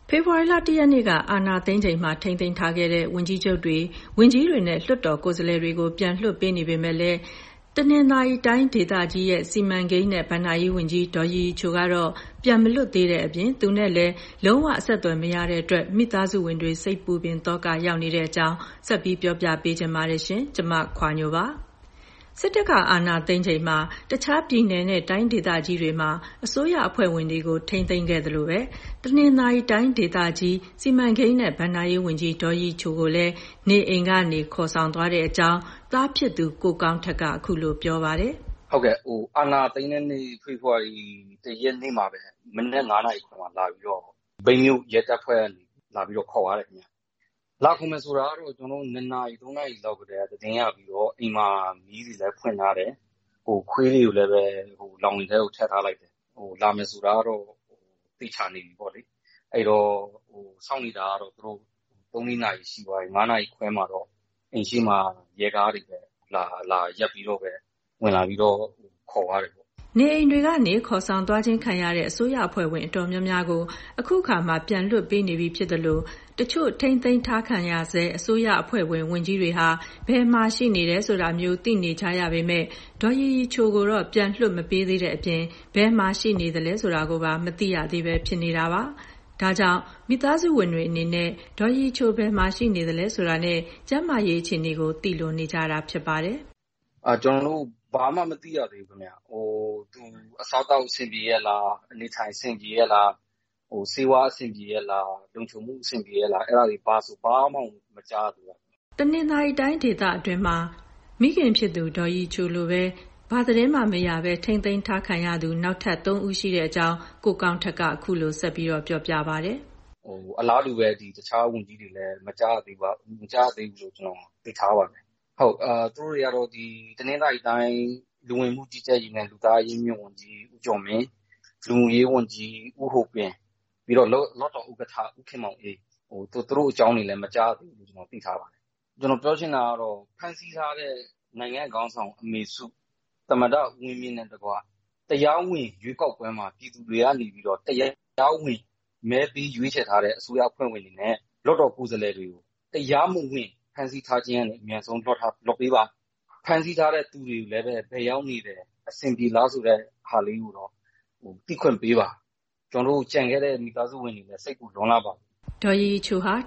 ဖေဖော်ဝါရီလ 1 ရက်နေ့ကအာဏာသိမ်းချိန်မှာထိန်းသိမ်းထားခဲ့တဲ့ဝန်ကြီးချုပ်တွေဝန်ကြီးတွေနဲ့လွှတ်တော်ကိုယ်စားလှယ်တွေကိုပြန်လွှတ်ပေးနေပေမဲ့လည်းတနင်္သာရီတိုင်းဒေသကြီးရဲ့စီမံကိန်းနဲ့ဗဏ္ဍာရေးဝန်ကြီးဒေါ်ရီရီချိုကတော့ပြန်မလွတ်သေးတဲ့အပြင်သူနဲ့လည်းလုံးဝအဆက်အသွယ်မရတဲ့အတွက်မိသားစုဝင်တွေစိတ်ပူပင်သောကရောက်နေတဲ့အကြောင်းဆက်ပြီးပြောပြပေးချင်ပါတယ်ရှင်။ကျွန်မခွာညိုပါစစ်တပ်ကအာဏာသိမ်းချိန်မှာတခြားပြည်နယ်နဲ့တိုင်းဒေသကြီးတွေမှာအစိုးရအဖွဲ့ဝင်တွေကိုထိန်းသိမ်းခဲ့သလိုပဲတနင်္သာရီတိုင်းဒေသကြီးစီမံကိန်းနဲ့ဗဏ္ဍာရေးဝန်ကြီးဒေါ်ရီချိုကိုလည်းနေအိမ်ကနေခေါ်ဆောင်သွားတဲ့အကြောင်းသားဖြစ်သူကိုကောင်းထက်ကအခုလိုပြောပါတယ်။ဟုတ်ကဲ့အာဏာသိမ်းတဲ့နေ့ဖေဖော်ဝါရီ1 ရက်နေ့မှာပဲမနက်9 နာရီခွဲမှာလာပြီးတော့ဘိန်းမြို့ရဲတပ်ဖွဲ့ကနေလာပြီးတော့ခေါ်ရတယ်ခင်ဗျ။လာခုံမယ်ဆိုတာကတော့ကျွန်တော်2 နာရီ 3 နာရီလောက်ကတည်းကတင်ရပြီးတော့အိမ်မှာမီးတွေလည်းဖွင့်ထားတယ်ခွေးတွေကိုလည်းပဲလောင်နေထဲကိုထည့်ထားလိုက်တယ်လာမယ်ဆိုတာကတော့သိချနေပြီပေါ့လေအဲ့တော့စောင့်နေတာကတော့သူတို့3 နာရီရှိသွားပြီ9 နာရီခွဲမှာတော့အိမ်ရှိမှာရဲကားတွေပဲလာရပ်ပြီးတော့ပဲဝင်လာပြီးတော့ခေါ်ရတယ်ပေါ့နေအိမ်တွေကနေခေါ်ဆောင်သွားခြင်းခံရတဲ့အစိုးရအဖွဲ့ဝင်အတော်များများကိုအခုခါမှပြန်လွှတ်ပေးနေပြီဖြစ်တယ်လို့တချို့ထိမ့်သိမ်းထားခံရဆဲအစိုးရအဖွဲ့ဝင်ဝန်ကြီးတွေဟာဘယ်မှာရှိနေတယ်ဆိုတာမျိုးသိနေကြရပေမဲ့ဒေါ်ရီရီချိုကိုတော့ပြန်လွှတ်မပေးသေးတဲ့အပြင်ဘယ်မှာရှိနေသလဲဆိုတာကိုပါမသိရသေးပဲဖြစ်နေတာပါဒါကြောင့်မိသားစုဝင်တွေအနေနဲ့ဒေါ်ရီချိုဘယ်မှာရှိနေသလဲဆိုတာနဲ့ကျန်းမာရေးအခြေအနေကိုသိလို့နေကြတာဖြစ်ပါတယ်ကျွန်တော်တို့ဘာမှမသိရသေးဘူးခင်ဗျသူအစောက်တောက်အဆင်ပြေရဲ့လားအနေထိုင်အဆင်ပြေရဲ့လားစေဝါအဆင်ပြေရဲ့လားလုံခြုံမှုအဆင်ပြေရဲ့လားအဲ့ဒါတွေဘာမှမကြားသေးဘူးတနင်္သာရီတိုင်းဒေသအတွင်းမှာမိခင်ဖြစ်သူဒေါ်ရီချိုလိုပဲဘာသတင်းမှမရပဲထိမ့်သိမ်းထားခံရသူနောက်ထပ်3 ဦးရှိတဲ့အကြောင်းကိုကောင်းထက်ကအခုလိုဆက်ပြီးတော့ပြောပြပါတယ်အလားတူပဲတခြားဝန်ကြီးတွေလည်းမကြားသေးဘူးလို့ကျွန်တော်သိထားပါတယ်ဟုတ်သူတို့တွေကတော့တနင်္သာရီတိုင်းလူဝင်မှုကြီးကြပ်ရေးနဲ့လူသားရေးမြင့်ဝန်ကြီးဦးကျော်မင်းလူမှုရေးဝန်ကြီးဦးဟုတ်ပင်ပြီးတော့လော့တော်ဥက္ကဋ္ဌဦးခင်မောင်အေးသူတို့အကြောင်းတွေလည်းမကြားသေးဘူးကျွန်တော်သိထားပါတယ်ကျွန်တော်ပြောချင်တာကတော့ဖန်ဆီးထားတဲ့နိုင်ငံခေါင်းဆောင်အမေစုသမ္မတဦးဝင်းမြင့်နဲ့တကွတရားဝင်ရွေးကောက်ပွဲမှာပြည်သူတွေကနေပြီးတော့တရားဝင်မဲပေးရွေးချယ်ထားတဲ့အစိုးရအဖွဲ့ဝင်တွေနဲ့လော့တော်ကိုယ်စားလှယ်တွေကိုတရားမဝင်ဖန်ဆီးထားခြင်းနဲ့အမြန်ဆုံးလွှတ်ပေးပါဖန်ဆီးထားတဲ့သူတွေကိုလည်းပဲဘယ်ရောက်နေတယ်အဆင်ပြေလားဆိုတဲ့ဟာလေးကိုတော့သိခွင့်ပေးပါကျွန်တော်တို့ကြံခဲ့တဲ့မိသားစုဝင်တွေလည်းစိတ်ကူလွန်လာပါဒေါ်ရီချိုဟာ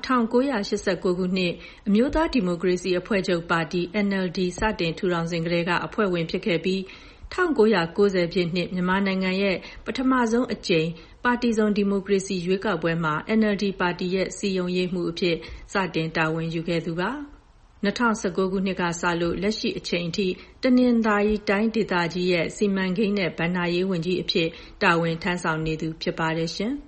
1989ခုနှစ်အမျိုးသားဒီမိုကရေစီအဖွဲ့ချုပ်ပါတီ NLD စတင်ထူထောင်စဉ်ကတည်းကအဖွဲ့ဝင်ဖြစ်ခဲ့ပြီး1990ပြည့်နှစ်မြန်မာနိုင်ငံရဲ့ပထမဆုံးအကြိမ်ပါတီစုံဒီမိုကရေစီရွေးကောက်ပွဲမှာ NLD ပါတီရဲ့စည်းရုံးရေးမှူးအဖြစ်စတင်တာဝန်ယူခဲ့သူပါ2019ခုနှစ်ကစလို့လက်ရှိအချိန်အထိတနင်္သာရီတိုင်းဒေသကြီးရဲ့စီမံကိန်းနဲ့ဗဏ္ဍာရေးဝန်ကြီးအဖြစ်တာဝန်ထမ်းဆောင်နေသူဖြစ်ပါတယ်ရှင်